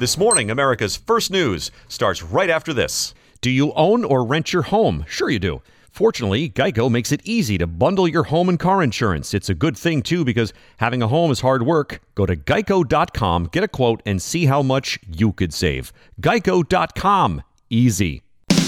This morning, America's First News starts right after this. Do you own or rent your home? Sure you do. Fortunately, Geico makes it easy to bundle your home and car insurance. It's a good thing, too, because having a home is hard work. Go to geico.com, get a quote, and see how much you could save. Geico.com. Easy.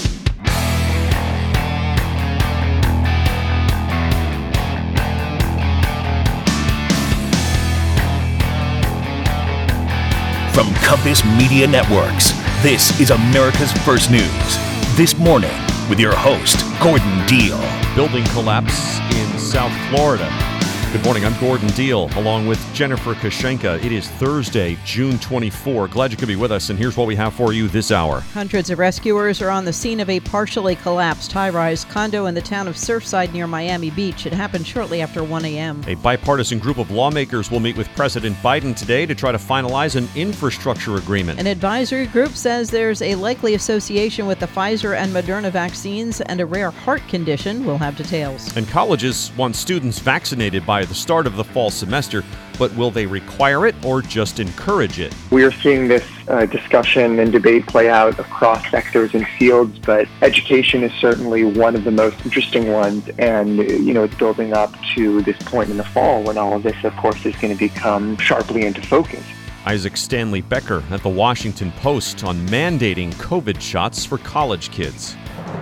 From Compass Media Networks, this is America's First News. This morning, with your host, Gordon Deal. Building collapse in South Florida. Good morning, I'm Gordon Deal, along with Jennifer Kashenka. It is Thursday, June 24. Glad you could be with us, and here's what we have for you this hour. Hundreds of rescuers are on the scene of a partially collapsed high-rise condo in the town of Surfside near Miami Beach. It happened shortly after 1 a.m. A bipartisan group of lawmakers will meet with President Biden today to try to finalize an infrastructure agreement. An advisory group says there's a likely association with the Pfizer and Moderna vaccines and a rare heart condition. We'll have details. And colleges want students vaccinated by the start of the fall semester, but will they require it or just encourage it? We are seeing this discussion and debate play out across sectors and fields, but education is certainly one of the most interesting ones, and it's building up to this point in the fall when all of this, of course, is going to become sharply into focus. Isaac Stanley Becker at the Washington Post on mandating COVID shots for college kids.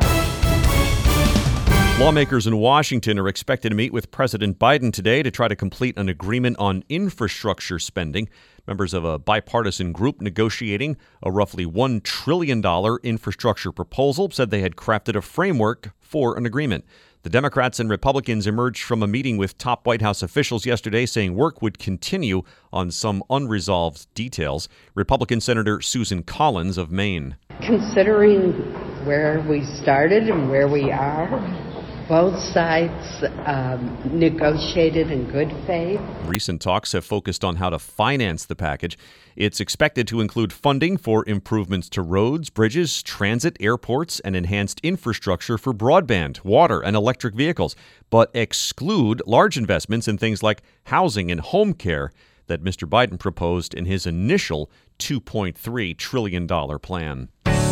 Lawmakers in Washington are expected to meet with President Biden today to try to complete an agreement on infrastructure spending. Members of a bipartisan group negotiating a roughly $1 trillion infrastructure proposal said they had crafted a framework for an agreement. The Democrats and Republicans emerged from a meeting with top White House officials yesterday saying work would continue on some unresolved details. Republican Senator Susan Collins of Maine. Considering where we started and where we are, both sides negotiated in good faith. Recent talks have focused on how to finance the package. It's expected to include funding for improvements to roads, bridges, transit, airports, and enhanced infrastructure for broadband, water, and electric vehicles, but exclude large investments in things like housing and home care that Mr. Biden proposed in his initial $2.3 trillion plan.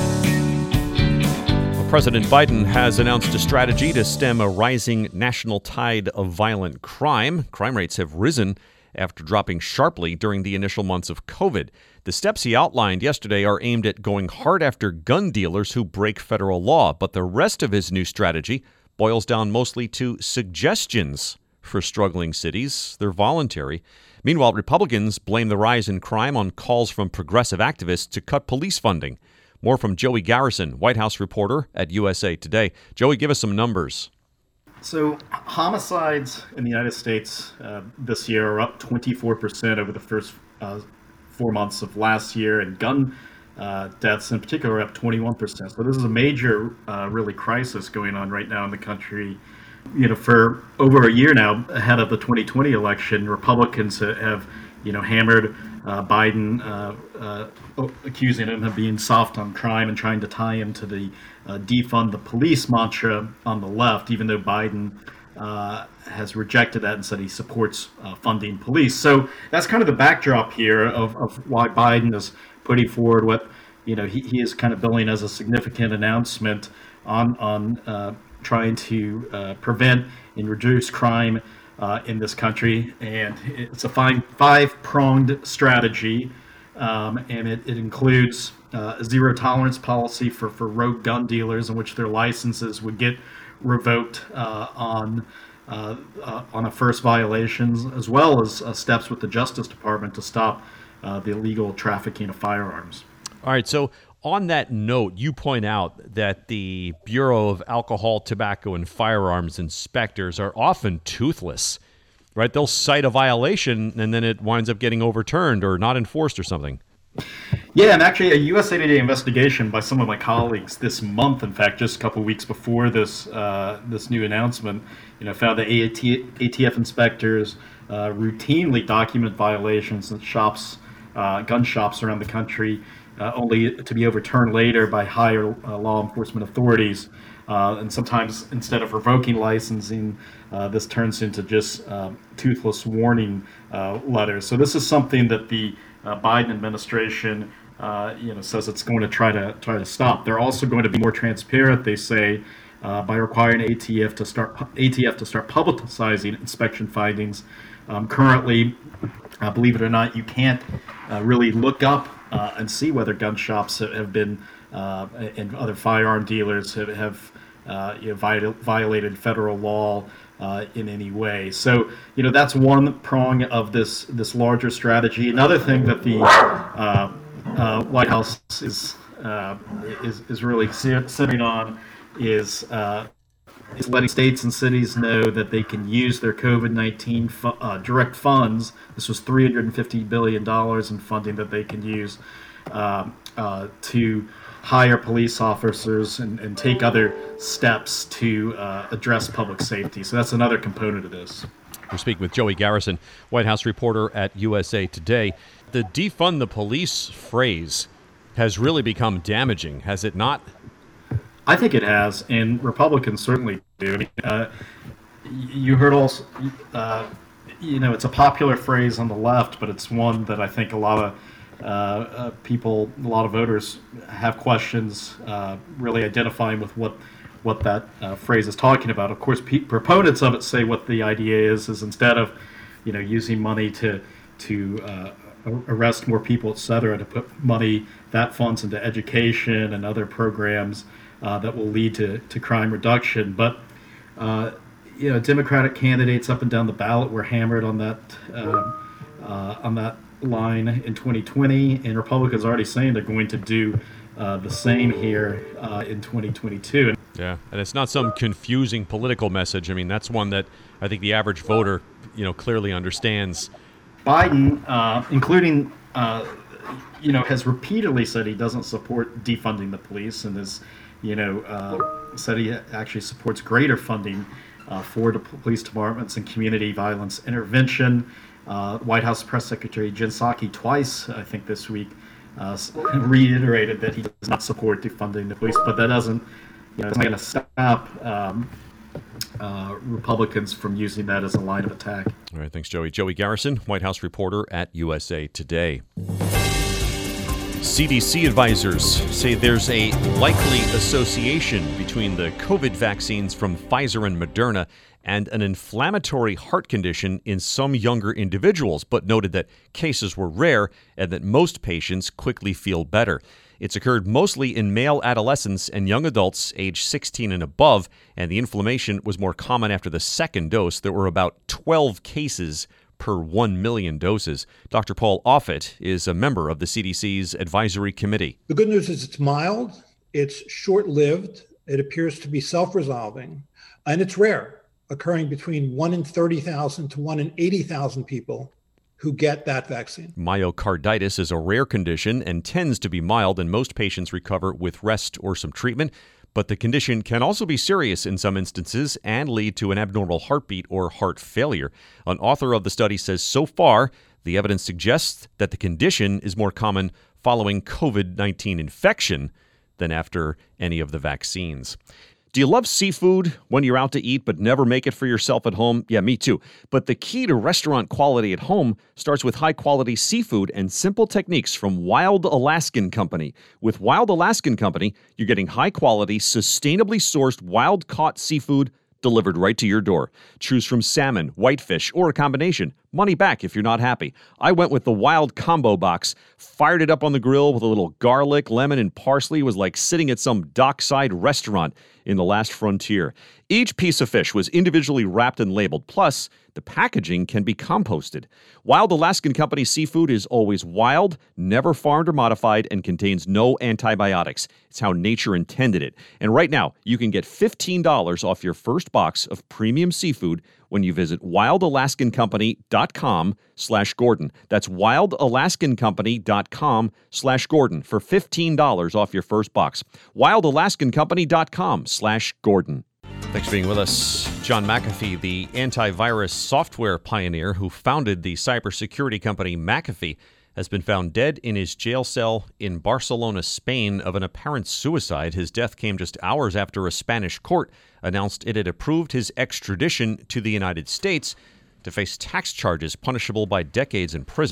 President Biden has announced a strategy to stem a rising national tide of violent crime. Crime rates have risen after dropping sharply during the initial months of COVID. The steps he outlined yesterday are aimed at going hard after gun dealers who break federal law, but the rest of his new strategy boils down mostly to suggestions for struggling cities. They're voluntary. Meanwhile, Republicans blame the rise in crime on calls from progressive activists to cut police funding. More from Joey Garrison, White House reporter at USA Today. Joey, give us some numbers. So homicides in the United States this year are up 24% over the first 4 months of last year, and gun deaths in particular are up 21%. So this is a major, really, crisis going on right now in the country. For over a year now, ahead of the 2020 election, Republicans have hammered Biden, accusing him of being soft on crime and trying to tie him to the defund the police mantra on the left, even though Biden has rejected that and said he supports funding police. So that's kind of the backdrop here of why Biden is putting forward what he is kind of billing as a significant announcement on trying to prevent and reduce crime in this country, and it's a five-pronged strategy, and it includes a zero-tolerance policy for rogue gun dealers, in which their licenses would get revoked on a first violations, as well as steps with the Justice Department to stop the illegal trafficking of firearms. All right, so on that note, you point out that the Bureau of Alcohol, Tobacco, and Firearms inspectors are often toothless, right? They'll cite a violation, and then it winds up getting overturned or not enforced or something. Yeah, and actually a USA Today investigation by some of my colleagues this month, in fact, just a couple of weeks before this new announcement, found that ATF inspectors routinely document violations in shops, gun shops around the country, only to be overturned later by higher law enforcement authorities. And sometimes instead of revoking licensing, this turns into just toothless warning letters. So this is something that the Biden administration says it's going to try to stop. They're also going to be more transparent, they say, by requiring ATF to start publicizing inspection findings. Currently, believe it or not, you can't really look up and see whether gun shops have been and other firearm dealers have violated federal law in any way. So, that's one prong of this larger strategy. Another thing that the White House is really sitting on is letting states and cities know that they can use their COVID-19 direct funds. This was $350 billion in funding that they can use to hire police officers and take other steps to address public safety. So that's another component of this. We're speaking with Joey Garrison, White House reporter at USA Today. The defund the police phrase has really become damaging, has it not? I think it has, and Republicans certainly do. You heard also, it's a popular phrase on the left, but it's one that I think a lot of people, a lot of voters have questions really identifying with what that phrase is talking about. Of course, proponents of it say what the idea is instead of, using money to arrest more people, et cetera, to put that funds into education and other programs that will lead to crime reduction. But Democratic candidates up and down the ballot were hammered on that line in 2020, and Republicans are already saying they're going to do the same here in 2022. Yeah, and it's not some confusing political message. I mean, that's one that I think the average voter, clearly understands. Biden, including, has repeatedly said he doesn't support defunding the police, and is, said he actually supports greater funding for the police departments and community violence intervention. White House Press Secretary Jen Psaki twice, I think this week, reiterated that he does not support defunding the police, but that doesn't, it's not going to stop Republicans from using that as a line of attack. All right, thanks, Joey. Joey Garrison, White House reporter at USA Today. CDC advisors say there's a likely association between the COVID vaccines from Pfizer and Moderna and an inflammatory heart condition in some younger individuals, but noted that cases were rare and that most patients quickly feel better. It's occurred mostly in male adolescents and young adults aged 16 and above, and the inflammation was more common after the second dose. There were about 12 cases per 1 million doses. Dr. Paul Offit is a member of the CDC's advisory committee. The good news is it's mild, it's short-lived, it appears to be self-resolving, and it's rare, occurring between 1 in 30,000 to 1 in 80,000 people who get that vaccine. Myocarditis is a rare condition and tends to be mild, and most patients recover with rest or some treatment. But the condition can also be serious in some instances and lead to an abnormal heartbeat or heart failure. An author of the study says so far, the evidence suggests that the condition is more common following COVID-19 infection than after any of the vaccines. Do you love seafood when you're out to eat but never make it for yourself at home? Yeah, me too. But the key to restaurant quality at home starts with high-quality seafood and simple techniques from Wild Alaskan Company. With Wild Alaskan Company, you're getting high-quality, sustainably sourced, wild-caught seafood delivered right to your door. Choose from salmon, whitefish, or a combination. Money back if you're not happy. I went with the Wild Combo Box, fired it up on the grill with a little garlic, lemon, and parsley. It was like sitting at some dockside restaurant in the last frontier. Each piece of fish was individually wrapped and labeled. Plus, the packaging can be composted. Wild Alaskan Company seafood is always wild, never farmed or modified, and contains no antibiotics. It's how nature intended it. And right now, you can get $15 off your first box of premium seafood when you visit wildalaskancompany.com/Gordon. That's wildalaskancompany.com/Gordon for $15 off your first box. wildalaskancompany.com/Gordon. Thanks for being with us. John McAfee, the antivirus software pioneer who founded the cybersecurity company McAfee, has been found dead in his jail cell in Barcelona, Spain, of an apparent suicide. His death came just hours after a Spanish court announced it had approved his extradition to the United States to face tax charges punishable by decades in prison.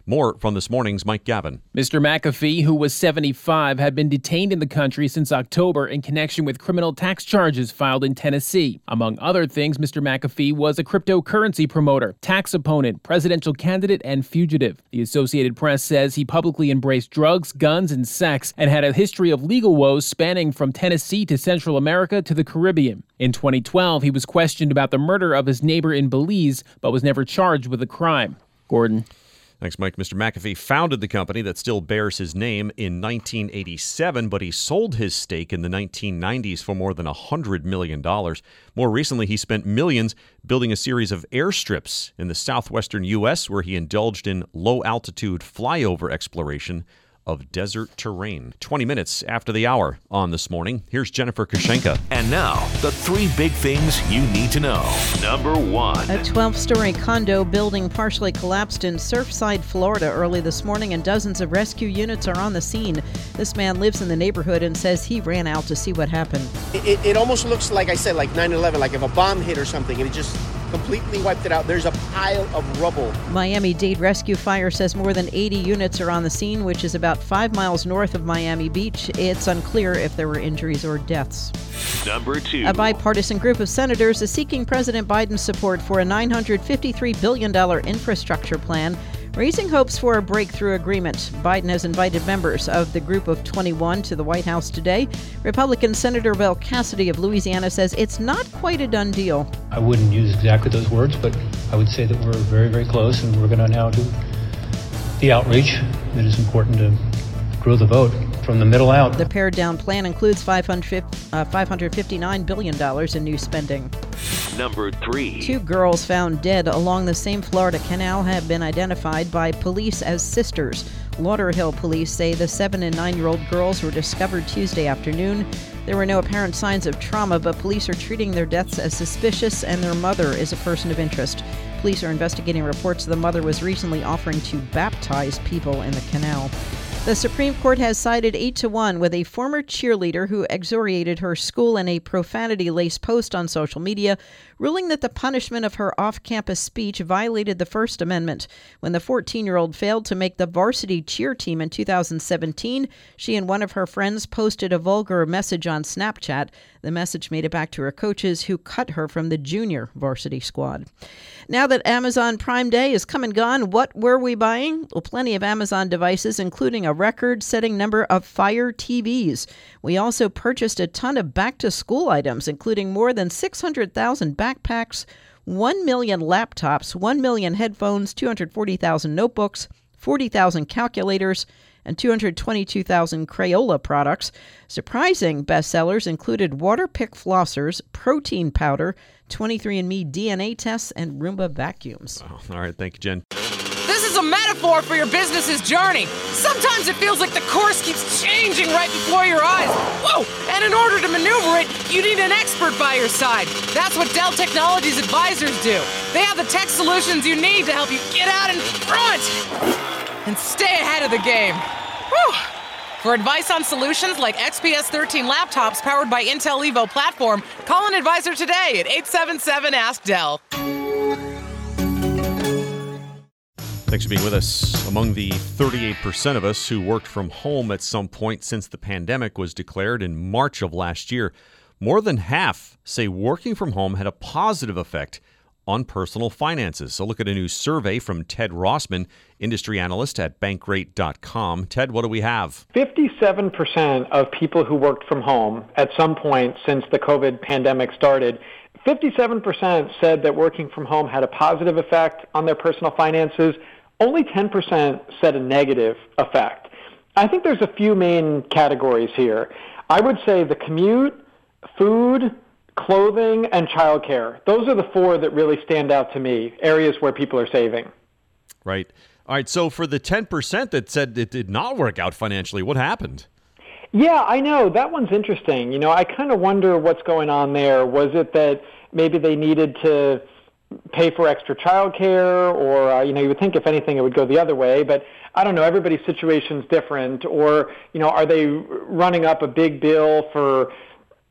More from this morning's Mike Gavin. Mr. McAfee, who was 75, had been detained in the country since October in connection with criminal tax charges filed in Tennessee. Among other things, Mr. McAfee was a cryptocurrency promoter, tax opponent, presidential candidate, and fugitive. The Associated Press says he publicly embraced drugs, guns, and sex, and had a history of legal woes spanning from Tennessee to Central America to the Caribbean. In 2012, he was questioned about the murder of his neighbor in Belize, but was never charged with the crime. Gordon. Thanks, Mike. Mr. McAfee founded the company that still bears his name in 1987, but he sold his stake in the 1990s for more than $100 million. More recently, he spent millions building a series of airstrips in the southwestern U.S. where he indulged in low-altitude flyover exploration of desert terrain. 20 minutes after the hour on This Morning, here's Jennifer Kushenka. And now, the 3 big things you need to know. Number 1. A 12-story condo building partially collapsed in Surfside, Florida early this morning, and dozens of rescue units are on the scene. This man lives in the neighborhood and says he ran out to see what happened. It almost looks like I said, like 9/11, like if a bomb hit or something, and it just completely wiped it out. There's a pile of rubble. Miami-Dade Rescue Fire says more than 80 units are on the scene, which is about 5 miles north of Miami Beach. It's unclear if there were injuries or deaths. Number 2. A bipartisan group of senators is seeking President Biden's support for a $953 billion infrastructure plan, raising hopes for a breakthrough agreement. Biden has invited members of the group of 21 to the White House today. Republican Senator Bill Cassidy of Louisiana says it's not quite a done deal. I wouldn't use exactly those words, but I would say that we're very, very close, and we're going to now do the outreach that is important to grow the vote from the middle out. The pared-down plan includes $559 billion in new spending. Number 3. 2 girls found dead along the same Florida canal have been identified by police as sisters. Lauderhill police say the 7- and 9-year-old girls were discovered Tuesday afternoon. There were no apparent signs of trauma, but police are treating their deaths as suspicious, and their mother is a person of interest. Police are investigating reports the mother was recently offering to baptize people in the canal. The Supreme Court has sided 8-1 with a former cheerleader who excoriated her school in a profanity-laced post on social media, ruling that the punishment of her off-campus speech violated the First Amendment. When the 14-year-old failed to make the varsity cheer team in 2017, she and one of her friends posted a vulgar message on Snapchat. The message made it back to her coaches, who cut her from the junior varsity squad. Now that Amazon Prime Day is come and gone, what were we buying? Well, plenty of Amazon devices, including a record-setting number of Fire TVs. We also purchased a ton of back-to-school items, including more than 600,000 backpacks, 1 million laptops, 1 million headphones, 240,000 notebooks, 40,000 calculators, and 222,000 Crayola products. Surprising bestsellers included Waterpik flossers, protein powder, 23andMe DNA tests, and Roomba vacuums. Oh, all right, thank you, Jen. This is a metaphor for your business's journey. Sometimes it feels like the course keeps changing right before your eyes. Whoa! And in order to maneuver it, you need an expert by your side. That's what Dell Technologies advisors do. They have the tech solutions you need to help you get out in front and stay ahead of the game. Whew. For advice on solutions like XPS 13 laptops powered by Intel Evo platform, call an advisor today at 877-ASK-DELL. Thanks for being with us. Among the 38% of us who worked from home at some point since the pandemic was declared in March of last year, more than half say working from home had a positive effect on personal finances. So look at a new survey from Ted Rossman, industry analyst at Bankrate.com. Ted, what do we have? 57% of people who worked from home at some point since the COVID pandemic started, 57% said that working from home had a positive effect on their personal finances. Only 10% said a negative effect. I think there's a few main categories here. I would say the commute, food, clothing, and childcare. Those are the 4 that really stand out to me, areas where people are saving. Right. All right, so for the 10% that said it did not work out financially, what happened? Yeah, I know. That one's interesting. You know, I kind of wonder what's going on there. Was it that maybe they needed to pay for extra childcare, or, you would think if anything it would go the other way, but I don't know, everybody's situation's different, or, are they running up a big bill for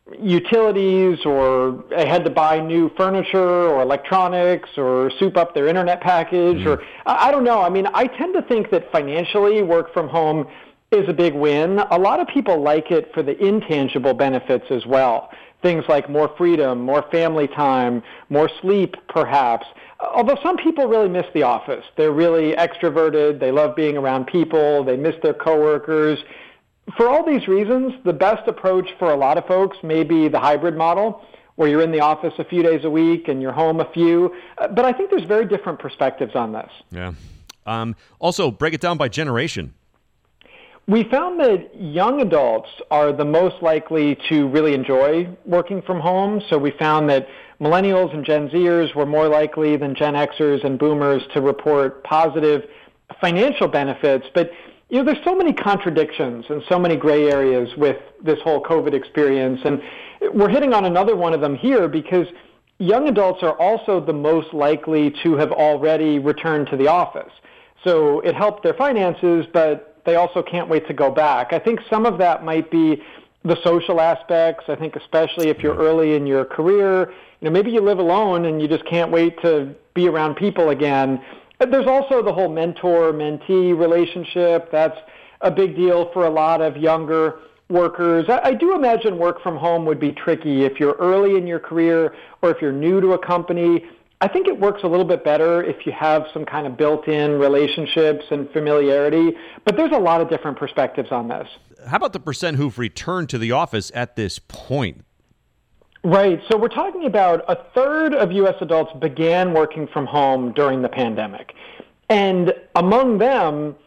utilities, or they had to buy new furniture or electronics or soup up their internet package, or I don't know. I mean, I tend to think that financially work from home is a big win. A lot of people like it for the intangible benefits as well. Things like more freedom, more family time, more sleep, perhaps. Although some people really miss the office. They're really extroverted. They love being around people. They miss their coworkers. For all these reasons, the best approach for a lot of folks may be the hybrid model, where you're in the office a few days a week and you're home a few. But I think there's very different perspectives on this. Yeah. Also, break it down by generation. We found that young adults are the most likely to really enjoy working from home. So we found that millennials and Gen Zers were more likely than Gen Xers and boomers to report positive financial benefits. But there's so many contradictions and so many gray areas with this whole COVID experience. And we're hitting on another one of them here, because young adults are also the most likely to have already returned to the office. So it helped their finances, but they also can't wait to go back. I think some of that might be the social aspects. I think especially if you're early in your career, maybe you live alone and you just can't wait to be around people again. There's also the whole mentor-mentee relationship. That's a big deal for a lot of younger workers. I do imagine work from home would be tricky if you're early in your career or if you're new to a company. I think it works a little bit better if you have some kind of built-in relationships and familiarity, but there's a lot of different perspectives on this. How about the percent who've returned to the office at this point? Right. So we're talking about a third of U.S. adults began working from home during the pandemic. And among them,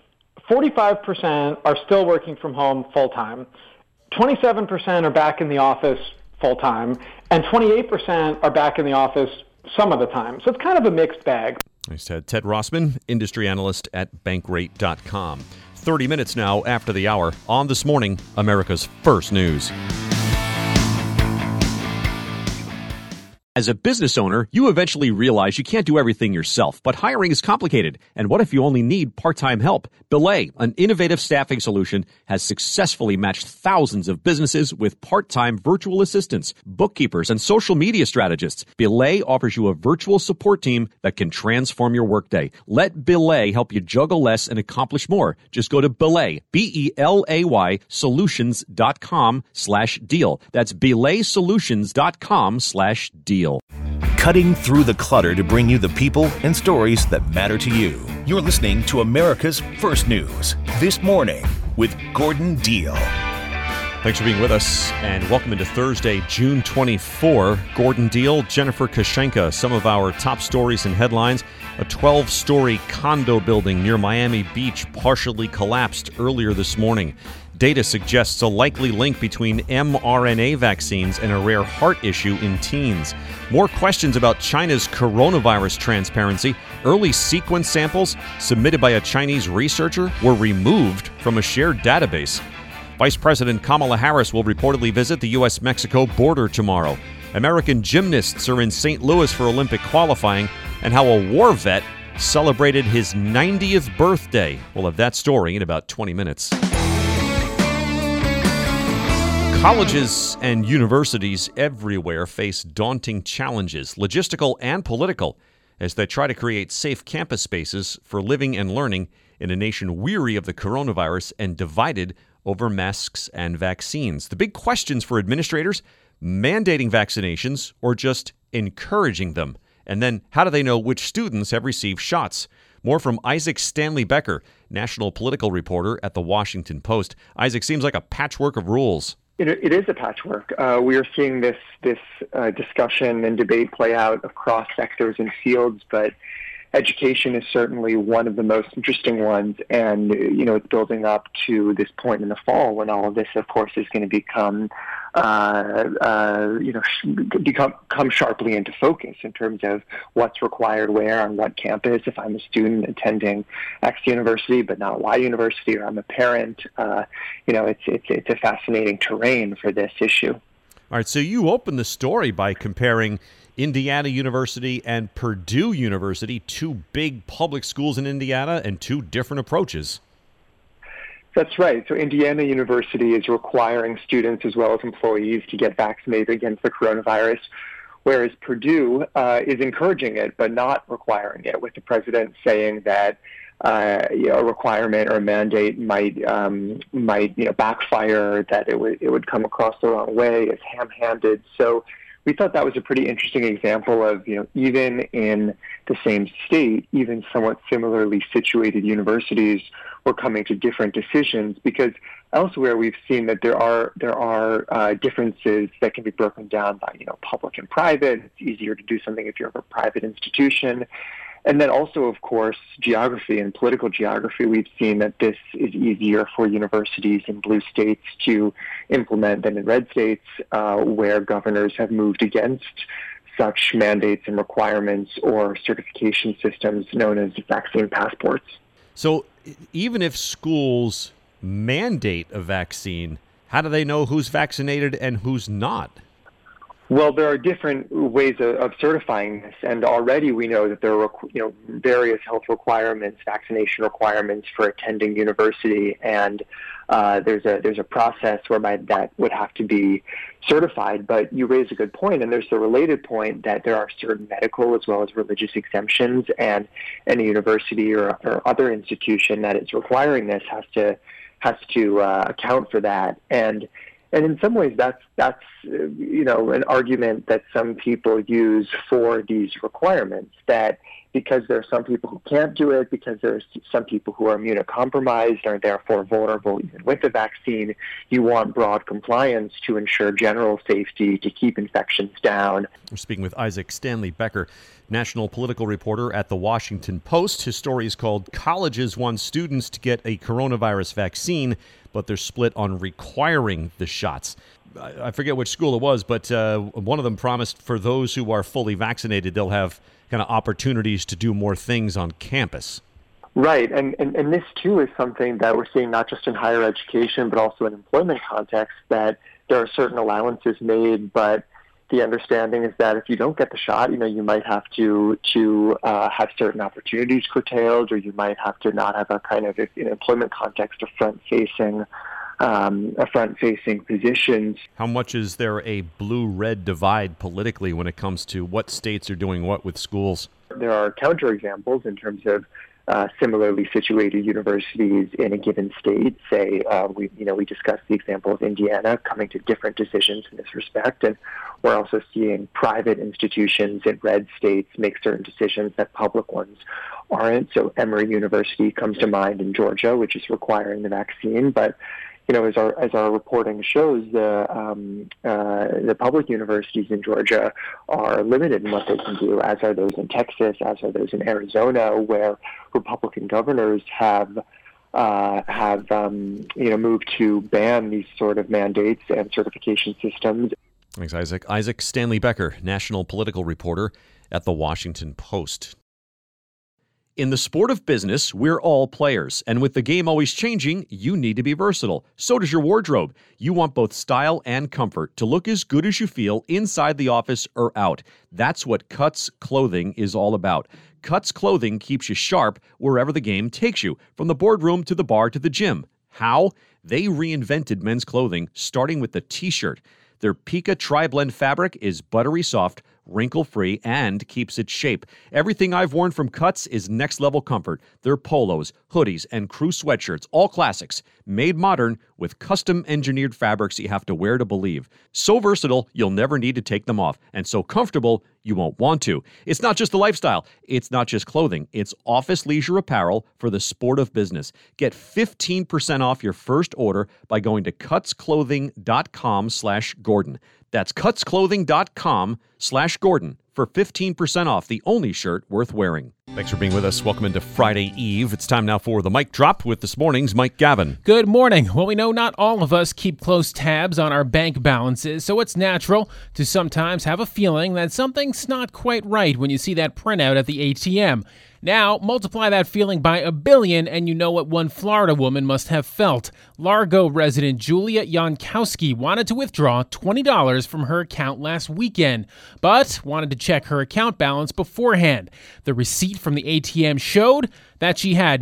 45% are still working from home full-time, 27% are back in the office full-time, and 28% are back in the office some of the time. So it's kind of a mixed bag. I said Ted Rossman, industry analyst at Bankrate.com. 30 minutes now after the hour on This Morning, America's First News. As a business owner, you eventually realize you can't do everything yourself, but hiring is complicated. And what if you only need part-time help? Belay, an innovative staffing solution, has successfully matched thousands of businesses with part-time virtual assistants, bookkeepers, and social media strategists. Belay offers you a virtual support team that can transform your workday. Let Belay help you juggle less and accomplish more. Just go to Belay, BELAY, solutions.com/deal. That's belaysolutions.com/deal. Cutting through the clutter to bring you the people and stories that matter to you. You're listening to America's First News, This Morning with Gordon Deal. Thanks for being with us, and welcome into Thursday, June 24. Gordon Deal, Jennifer Kashenka, some of our top stories and headlines. A 12-story condo building near Miami Beach partially collapsed earlier this morning. Data suggests a likely link between mRNA vaccines and a rare heart issue in teens. More questions about China's coronavirus transparency. Early sequence samples submitted by a Chinese researcher were removed from a shared database. Vice President Kamala Harris will reportedly visit the U.S.-Mexico border tomorrow. American gymnasts are in St. Louis for Olympic qualifying, and how a war vet celebrated his 90th birthday. We'll have that story in about 20 minutes. Colleges and universities everywhere face daunting challenges, logistical and political, as they try to create safe campus spaces for living and learning in a nation weary of the coronavirus and divided over masks and vaccines. The big questions for administrators: mandating vaccinations or just encouraging them? And then how do they know which students have received shots? More from Isaac Stanley Becker, national political reporter at The Washington Post. Isaac, seems like a patchwork of rules. It is a patchwork. We are seeing this discussion and debate play out across sectors and fields, but education is certainly one of the most interesting ones. And, it's building up to this point in the fall when all of this, of course, is going to become sharply into focus in terms of what's required where on what campus. If I'm a student attending X university but not Y university, or I'm a parent, it's a fascinating terrain for this issue. All right, so you opened the story by comparing Indiana University and Purdue University, two big public schools in Indiana and two different approaches. That's right. So Indiana University is requiring students as well as employees to get vaccinated against the coronavirus, whereas Purdue is encouraging it but not requiring it, with the president saying that a requirement or a mandate might backfire, that it would come across the wrong way, as ham-handed. So we thought that was a pretty interesting example of, even in the same state, even somewhat similarly situated universities were coming to different decisions, because elsewhere we've seen that there are differences that can be broken down by, public and private. It's easier to do something if you're a private institution. And then also, of course, geography and political geography. We've seen that this is easier for universities in blue states to implement than in red states, where governors have moved against such mandates and requirements or certification systems known as vaccine passports. So even if schools mandate a vaccine, how do they know who's vaccinated and who's not? Well, there are different ways of certifying this, and already we know that there are various health requirements, vaccination requirements for attending university, and there's a process whereby that would have to be certified. But you raise a good point, and there's the related point that there are certain medical as well as religious exemptions, and any university or other institution that is requiring this has to account for that. And in some ways, that's an argument that some people use for these requirements, that because there are some people who can't do it, because there are some people who are immunocompromised and are therefore vulnerable even with the vaccine, you want broad compliance to ensure general safety, to keep infections down. We're speaking with Isaac Stanley Becker, national political reporter at The Washington Post. His story is called "Colleges Want Students to Get a Coronavirus Vaccine, but they're split on requiring the shots." I forget which school it was, but one of them promised for those who are fully vaccinated, they'll have kind of opportunities to do more things on campus. Right, and this too is something that we're seeing not just in higher education, but also in employment context, that there are certain allowances made, but the understanding is that if you don't get the shot, you might have to have certain opportunities curtailed, or you might have to not have a kind of, in employment context, a front-facing positions. How much is there a blue-red divide politically when it comes to what states are doing what with schools? There are counterexamples in terms of similarly situated universities in a given state. Say, we discussed the example of Indiana coming to different decisions in this respect, and we're also seeing private institutions in red states make certain decisions that public ones aren't. So Emory University comes to mind in Georgia, which is requiring the vaccine, but as our reporting shows, the public universities in Georgia are limited in what they can do, as are those in Texas, as are those in Arizona, where Republican governors have moved to ban these sort of mandates and certification systems. Thanks, Isaac. Isaac Stanley Becker, national political reporter at The Washington Post. In the sport of business, we're all players, and with the game always changing, you need to be versatile. So does your wardrobe. You want both style and comfort to look as good as you feel inside the office or out. That's what Cuts Clothing is all about. Cuts Clothing keeps you sharp wherever the game takes you, from the boardroom to the bar to the gym. How? They reinvented men's clothing, starting with the T-shirt. Their Pika Tri-Blend fabric is buttery soft, wrinkle-free, and keeps its shape. Everything I've worn from Cuts is next-level comfort. Their polos, hoodies, and crew sweatshirts, all classics, made modern with custom-engineered fabrics you have to wear to believe. So versatile, you'll never need to take them off, and so comfortable, you won't want to. It's not just the lifestyle. It's not just clothing. It's office leisure apparel for the sport of business. Get 15% off your first order by going to cutsclothing.com/Gordon. That's cutsclothing.com/Gordon for 15% off the only shirt worth wearing. Thanks for being with us. Welcome into Friday Eve. It's time now for the Mic Drop with this morning's Mike Gavin. Good morning. Well, we know not all of us keep close tabs on our bank balances, so it's natural to sometimes have a feeling that something's not quite right when you see that printout at the ATM. Now, multiply that feeling by 1 billion, and you know what one Florida woman must have felt. Largo resident Julia Jankowski wanted to withdraw $20 from her account last weekend, but wanted to check her account balance beforehand. The receipt received from the ATM showed that she had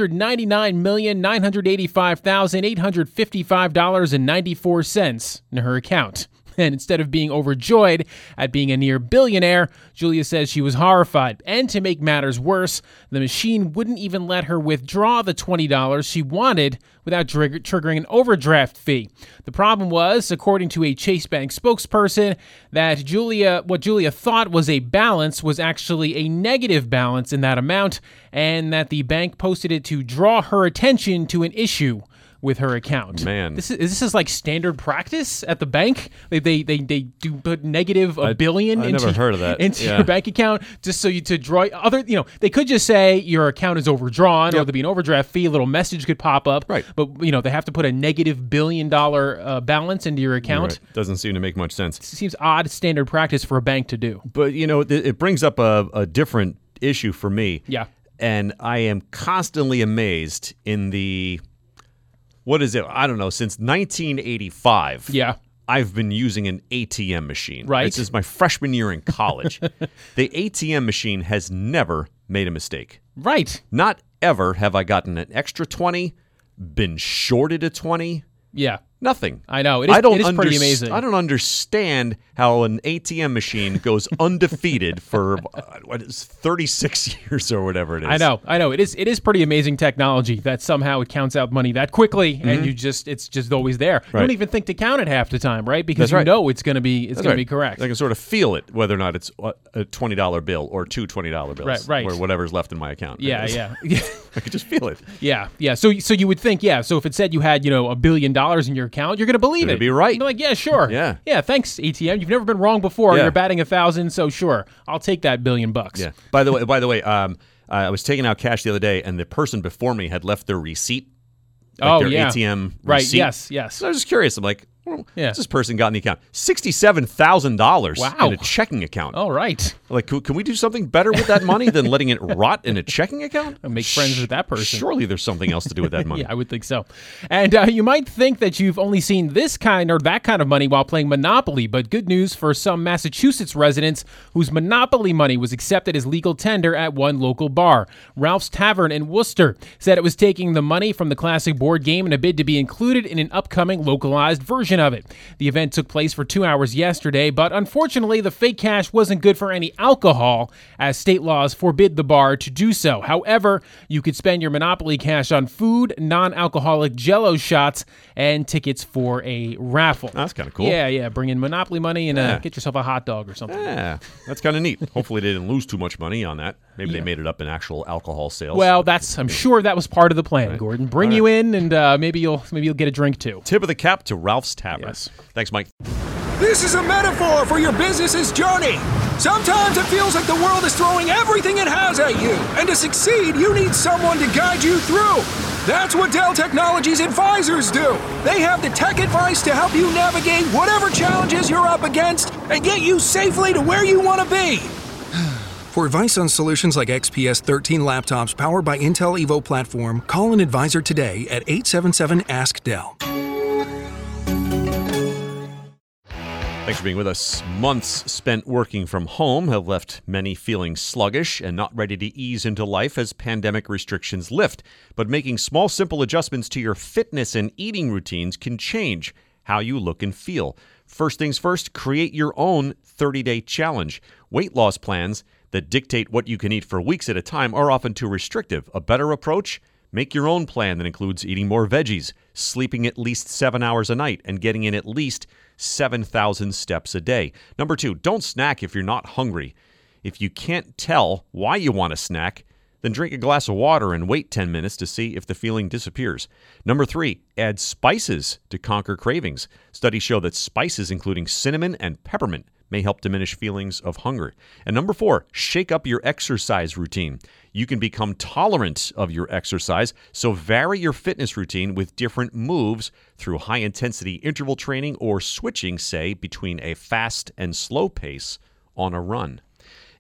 $999,985,855.94 in her account. And instead of being overjoyed at being a near billionaire, Julia says she was horrified. And to make matters worse, the machine wouldn't even let her withdraw the $20 she wanted without triggering an overdraft fee. The problem was, according to a Chase Bank spokesperson, that what Julia thought was a balance was actually a negative balance in that amount, and that the bank posted it to draw her attention to an issue with her account. Man, this is like standard practice at the bank. They do put negative $1 billion into your bank account just so you to draw other. They could just say your account is overdrawn, or there'd be an overdraft fee. A little message could pop up. Right. But they have to put a negative $1 billion balance into your account. Right. Doesn't seem to make much sense. It seems odd standard practice for a bank to do. But it brings up a different issue for me. Yeah. And I am constantly amazed in the. What is it? I don't know. Since 1985, I've been using an ATM machine. Right. This is my freshman year in college. The ATM machine has never made a mistake. Right. Not ever have I gotten an extra 20, been shorted a 20. Yeah. Nothing. I know. It is pretty amazing. I don't understand how an ATM machine goes undefeated for 36 years or whatever it is. I know. It is pretty amazing technology that somehow it counts out money that quickly, and it's just always there. Right. You don't even think to count it half the time, right? Because it's going to be correct. I can sort of feel it, whether or not it's a $20 bill or two $20 bills, right. or whatever's left in my account. Yeah. I could just feel it. Yeah. So you would think, so if it said you had $1 billion in your account, you're going to believe it. Be right. You're like, yeah, sure. Yeah. Thanks, ATM. You've never been wrong before. You're batting 1,000, so sure, I'll take that $1 billion. Yeah. By the way, I was taking out cash the other day, and the person before me had left their receipt. Their ATM receipt. Right. Yes. So I was just curious. I'm like, what's this person got in the account? $67,000 in a checking account. All right. Like, can we do something better with that money than letting it rot in a checking account? I'll make friends with that person. Surely there's something else to do with that money. Yeah, I would think so. And you might think that you've only seen this kind or that kind of money while playing Monopoly, but good news for some Massachusetts residents whose Monopoly money was accepted as legal tender at one local bar. Ralph's Tavern in Worcester said it was taking the money from the classic board game in a bid to be included in an upcoming localized version of it. The event took place for 2 hours yesterday, but unfortunately the fake cash wasn't good for any alcohol, as state laws forbid the bar to do so. However, you could spend your Monopoly cash on food, non-alcoholic Jell-O shots, and tickets for a raffle. That's kind of cool. Yeah. Bring in Monopoly money and get yourself a hot dog or something. Yeah, that's kind of neat. Hopefully they didn't lose too much money on that. Maybe they made it up in actual alcohol sales. Well, I'm sure that was part of the plan, right. Gordon. Bring you in, and maybe you'll get a drink too. Tip of the cap to Ralph's Tavern. Yes. Thanks, Mike. This is a metaphor for your business's journey. Sometimes it feels like the world is throwing everything it has at you, and to succeed, you need someone to guide you through. That's what Dell Technologies advisors do. They have the tech advice to help you navigate whatever challenges you're up against and get you safely to where you want to be. For advice on solutions like XPS 13 laptops powered by Intel Evo platform, call an advisor today at 877-ASK-DELL. Thanks for being with us. Months spent working from home have left many feeling sluggish and not ready to ease into life as pandemic restrictions lift. But making small, simple adjustments to your fitness and eating routines can change how you look and feel. First things first, create your own 30-day challenge. Weight loss plans that dictate what you can eat for weeks at a time are often too restrictive. A better approach? Make your own plan that includes eating more veggies, sleeping at least 7 hours a night, and getting in at least 7,000 steps a day. Number 2, don't snack if you're not hungry. If you can't tell why you want to snack, then drink a glass of water and wait 10 minutes to see if the feeling disappears. Number 3, add spices to conquer cravings. Studies show that spices, including cinnamon and peppermint, may help diminish feelings of hunger. And number 4, shake up your exercise routine. You can become tolerant of your exercise, so vary your fitness routine with different moves through high-intensity interval training or switching, say, between a fast and slow pace on a run.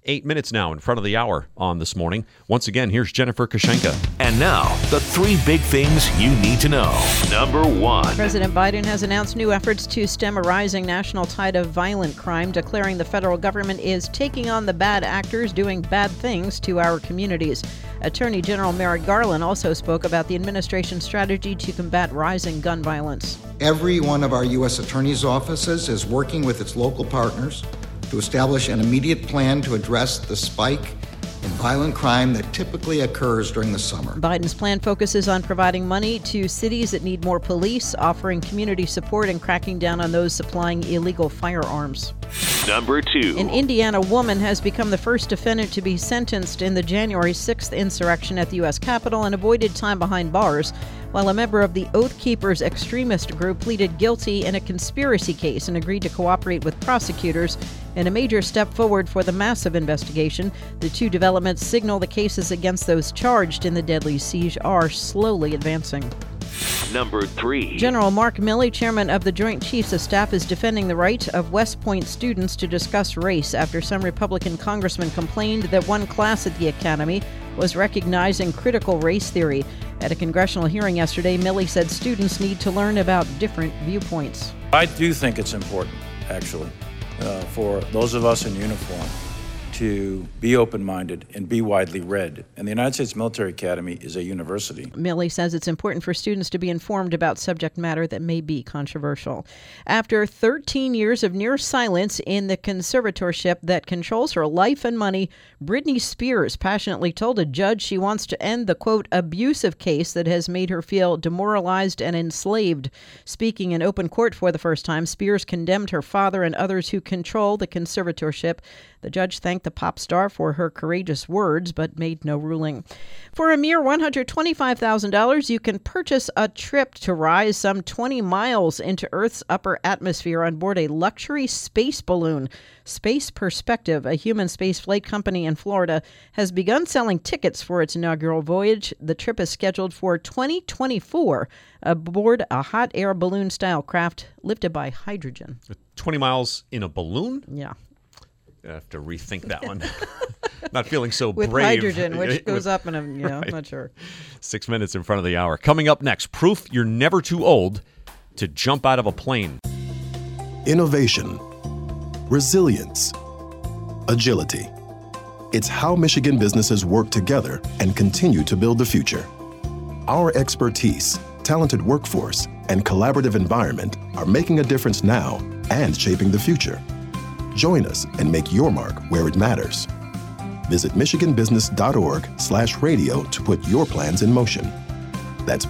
8 minutes now in front of the hour on This Morning. Once again, here's Jennifer Kushenka. And now, the 3 big things you need to know. Number 1. President Biden has announced new efforts to stem a rising national tide of violent crime, declaring the federal government is taking on the bad actors doing bad things to our communities. Attorney General Merrick Garland also spoke about the administration's strategy to combat rising gun violence. Every one of our U.S. Attorney's offices is working with its local partners to establish an immediate plan to address the spike in violent crime that typically occurs during the summer. Biden's plan focuses on providing money to cities that need more police, offering community support, and cracking down on those supplying illegal firearms. Number 2. In Indiana, a woman has become the first defendant to be sentenced in the January 6th insurrection at the U.S. Capitol and avoided time behind bars, while a member of the Oath Keepers extremist group pleaded guilty in a conspiracy case and agreed to cooperate with prosecutors in a major step forward for the massive investigation. The 2 developments signal the cases against those charged in the deadly siege are slowly advancing. Number 3. General Mark Milley, chairman of the Joint Chiefs of Staff, is defending the right of West Point students to discuss race after some Republican congressmen complained that one class at the academy was recognizing critical race theory. At a congressional hearing yesterday, Milley said students need to learn about different viewpoints. I do think it's important, actually, for those of us in uniform to be open-minded and be widely read. And the United States Military Academy is a university. Milley says it's important for students to be informed about subject matter that may be controversial. After 13 years of near silence in the conservatorship that controls her life and money, Britney Spears passionately told a judge she wants to end the, quote, abusive case that has made her feel demoralized and enslaved. Speaking in open court for the first time, Spears condemned her father and others who control the conservatorship. The judge thanked the pop star for her courageous words, but made no ruling. For a mere $125,000, you can purchase a trip to rise some 20 miles into Earth's upper atmosphere on board a luxury space balloon. Space Perspective, a human space flight company in Florida, has begun selling tickets for its inaugural voyage. The trip is scheduled for 2024 aboard a hot air balloon-style craft lifted by hydrogen. 20 miles in a balloon? Yeah. I have to rethink that one. Not feeling so with brave. Hydrogen, which goes up in a, right. I'm not sure. 6 minutes in front of the hour. Coming up next, proof you're never too old to jump out of a plane. Innovation, resilience, agility. It's how Michigan businesses work together and continue to build the future. Our expertise, talented workforce, and collaborative environment are making a difference now and shaping the future. Join us and make your mark where it matters. Visit michiganbusiness.org/radio to put your plans in motion. That's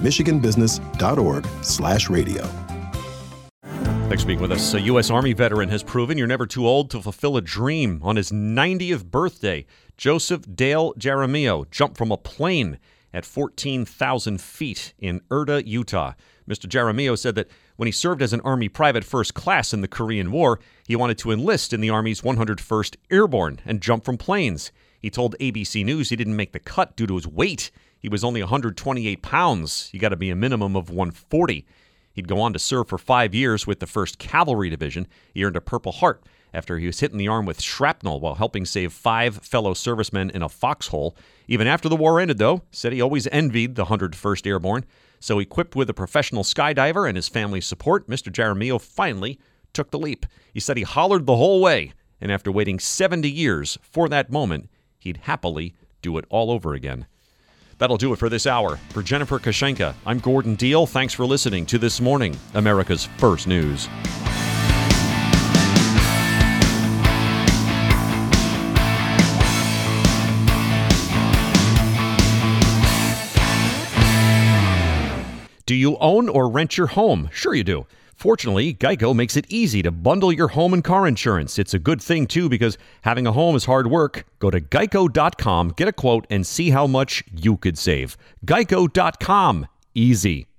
michiganbusiness.org/radio. Thanks for being with us. A U.S. Army veteran has proven you're never too old to fulfill a dream. On his 90th birthday, Joseph Dale Jaramillo jumped from a plane at 14,000 feet in Erta, Utah. Mr. Jaramillo said that when he served as an Army private first class in the Korean War, he wanted to enlist in the Army's 101st Airborne and jump from planes. He told ABC News he didn't make the cut due to his weight. He was only 128 pounds. You got to be a minimum of 140. He'd go on to serve for 5 years with the 1st Cavalry Division. He earned a Purple Heart after he was hit in the arm with shrapnel while helping save 5 fellow servicemen in a foxhole. Even after the war ended, though, said he always envied the 101st Airborne. So equipped with a professional skydiver and his family's support, Mr. Jaramillo finally took the leap. He said he hollered the whole way, and after waiting 70 years for that moment, he'd happily do it all over again. That'll do it for this hour. For Jennifer Kushenka, I'm Gordon Deal. Thanks for listening to This Morning, America's First News. Do you own or rent your home? Sure you do. Fortunately, Geico makes it easy to bundle your home and car insurance. It's a good thing, too, because having a home is hard work. Go to geico.com, get a quote, and see how much you could save. Geico.com. Easy.